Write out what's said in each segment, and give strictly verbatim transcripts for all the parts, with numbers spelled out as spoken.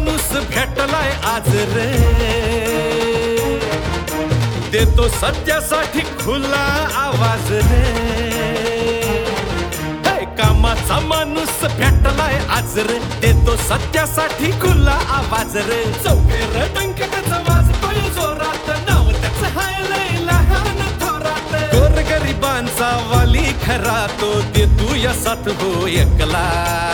माणूस भेटलाय आज रे, देतो सत्यासाठी खुला आवाज रे. हे कामाचा माणूस भेटलाय आज रे, देतो सत्यासाठी खुला आवाज रे. चौफेर डंकटाचा वाजतोय जोरात, नाव त्याचं हाय लय लहान थोरात. गोरगरिबांचा वाली खरा तो, देतो यसात हो एकला.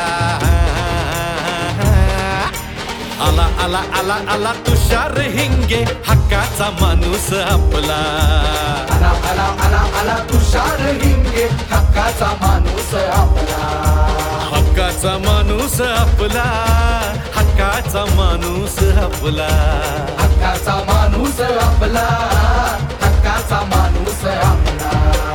आला आला आला आला तुषार हिंगे, हक्काचा माणूस आपला. आला आला आला आला तुषार हिंगे, हक्काचा माणूस आपला. हक्काचा माणूस आपला, हक्काचा माणूस आपला. हक्काचा माणूस आपला, हक्काचा माणूस आपला.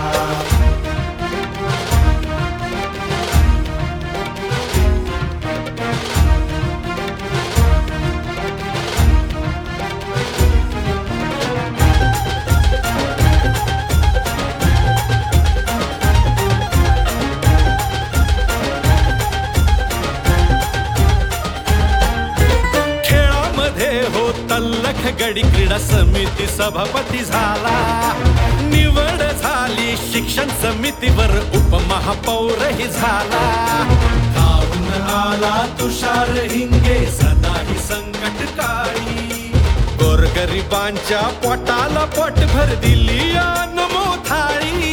तल्लख गडी क्रीडा समिती सभापती झाला. निवड झाली शिक्षण समितीवर, उपमहापौरही झाला. धावून आला तुषार हिंगे, सदाही संकट काळी. गोरगरिबांच्या पोटाला पोटभर दिली अनमो थाळी.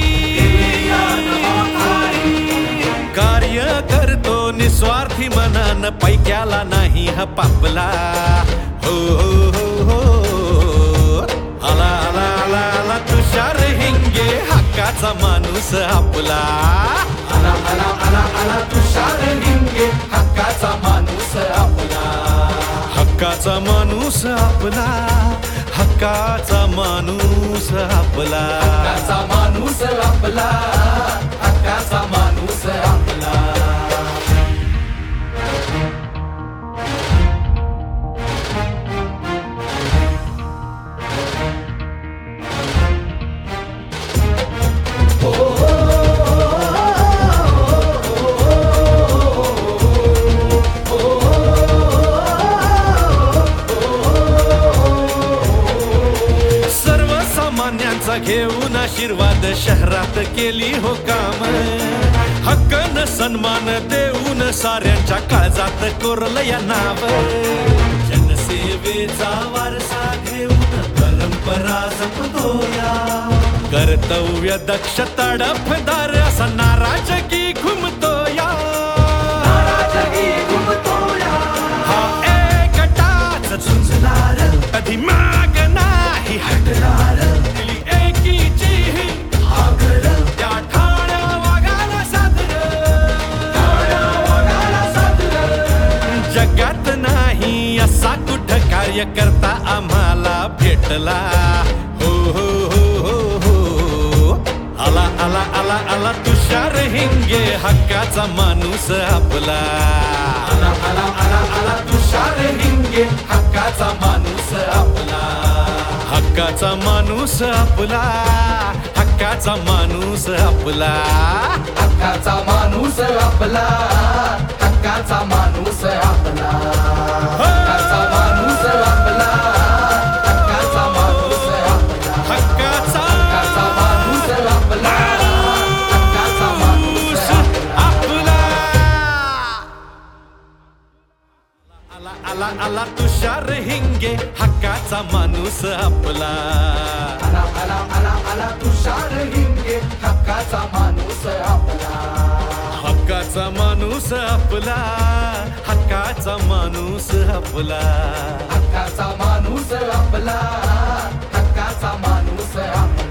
कार्य करतो निस्वार्थी मनान, पैक्याला नाही हा पापला. हो हो हो हो आला आला आला आला तुषार हिंगे, हक्काचा माणूस आपला. आला आला आला आला तुषार हिंगे, हक्काचा माणूस आपला. हक्काचा माणूस आपला, हक्काचा माणूस आपला. हक्काचा माणूस आपला, हक्काचा माणूस आपला. घेऊन आशीर्वाद शहरात केली हो काम. हक्कन सन्मान देऊन साऱ्यांच्या काळजात कोरलं या नाव. जनसेवेचा वारसा घेऊन परंपरा जपतोया, कर्तव्य दक्ष तडफदार असा नाराजगी घुमतोया. हा एकटाच झुंजणार, कधी माग नाही हटणार. जगात नाही असा कुठं कार्यकर्ता आम्हाला भेटला. हो हो हो हो हो आला आला आला आला तुषार हिंगे, हक्काचा माणूस आपला. आला आला आला आला तुषार हिंगे, हक्काचा माणूस आपला. हक्काचा माणूस आपला, हक्काचा माणूस आपला. हक्काचा माणूस आपला, हक्काचा माणूस आपला. हक्काचा माणूस आपला, हक्काचा माणूस आपला. हक्काचा हक्काचा माणूस आपला, हक्काचा माणूस आपला. आला आला आला तुषार हिंगे, हक्काचा माणूस आपला. आला आला आला आला तुषार हिंगे, हक्काचा माणूस आपला. हक्काचा माणूस आपला, हक्काचा माणूस आपला. हक्काचा माणूस आपला, हक्काचा माणूस आपला.